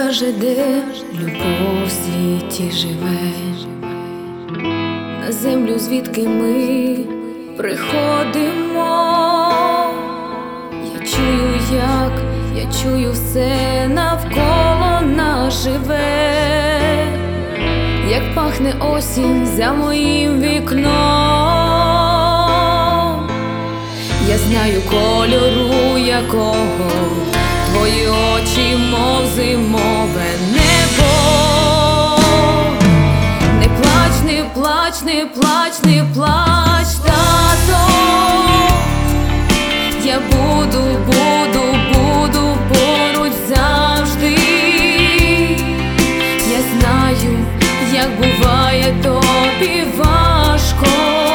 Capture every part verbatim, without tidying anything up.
скаже, де любов в світі живе, на землю, звідки ми приходимо. Я чую, як, я чую все навколо нас живе, як пахне осінь за моїм вікном. Я знаю кольору якого твої очі, мов зимове небо. Не плач, не плач, не плач, не плач, тато. Я буду, буду, буду поруч завжди. Я знаю, як буває тобі важко.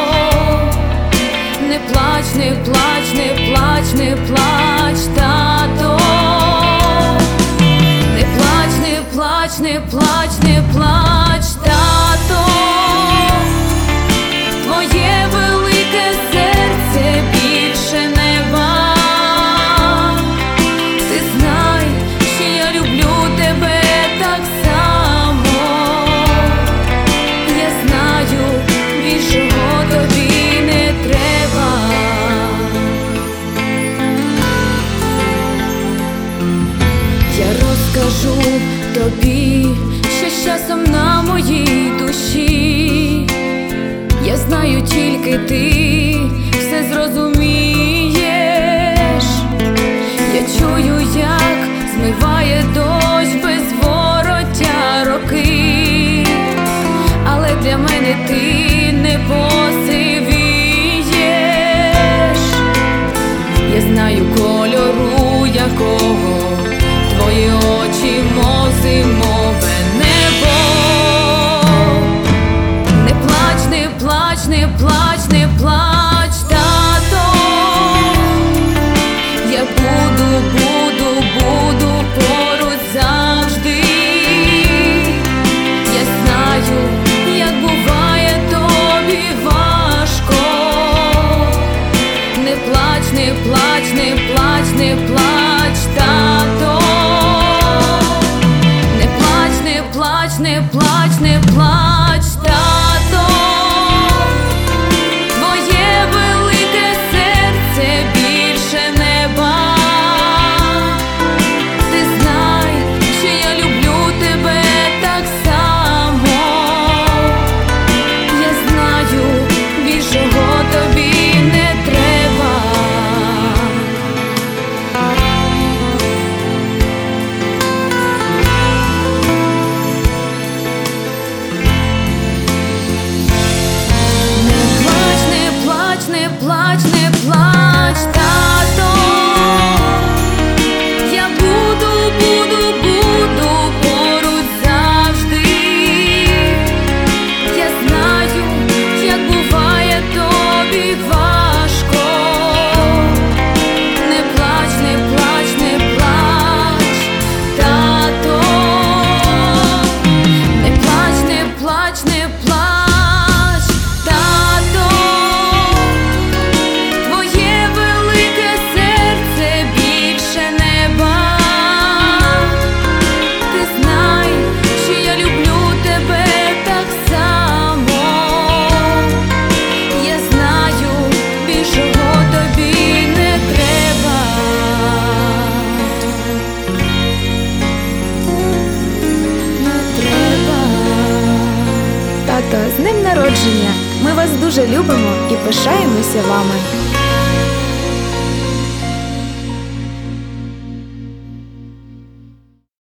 Не плач, не плач, не плач, не плач, тато. Не плач, не плач, не плач, не плач, тато. Твоє велике серце більше неба. Ти знай, що я люблю тебе так само. Я знаю, більшого тобі не треба. Я розкажу тобі, що з часом на моїй душі. Я знаю, тільки ти все зрозумієш. Я чую, як змиває дощ без вороття роки, але для мене ти не посивієш. Я знаю кольору якого твої очі, мов зимове небо. Не плач, не плач, не плач, не плач, тато. Я буду, буду, буду поруч завжди. Я знаю, як буває тобі важко. Не плач, не плач, не плач, не плач, тато. Не плач, не плач, не плач, не плач, тато. Твоє велике серце більше неба. Ти знай, що я люблю тебе так само. Я знаю, більшого тобі не треба. Не плач, не плач, не плач, не плач, тато. Я буду, буду, буду поруч завжди. Я знаю, як буває тобі важко. Не плач, не плач, не плач, тато. Не плач, не плач, не плач, тато. Твоє велике серце більше неба. Ти знай, що я люблю тебе так само. Я знаю, більшого тобі не треба. Не треба. Тато, з днем народження! Ми вас дуже любимо і пишаємося вами.